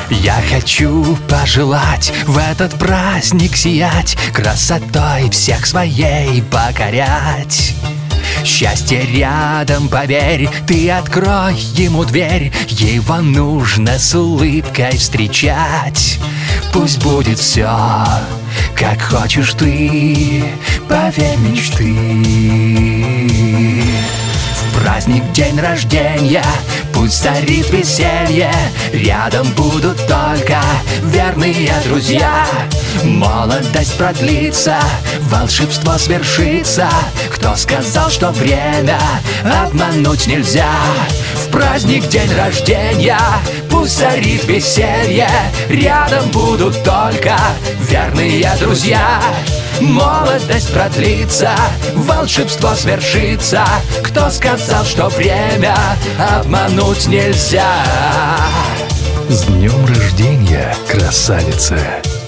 Я хочу пожелать в этот праздник сиять, красотой всех своей покорять. Счастье рядом, поверь, ты открой ему дверь, его нужно с улыбкой встречать. Пусть будет все, как хочешь ты, поверь мечты. В праздник, день рождения, пусть царит веселье, рядом будут только верные друзья. Молодость продлится, волшебство свершится. Кто сказал, что время обмануть нельзя? В праздник, день рождения, пусть царит веселье, рядом будут только верные друзья. Молодость продлится, волшебство свершится. Кто сказал, что время обмануть нельзя? С днем рождения, красавица!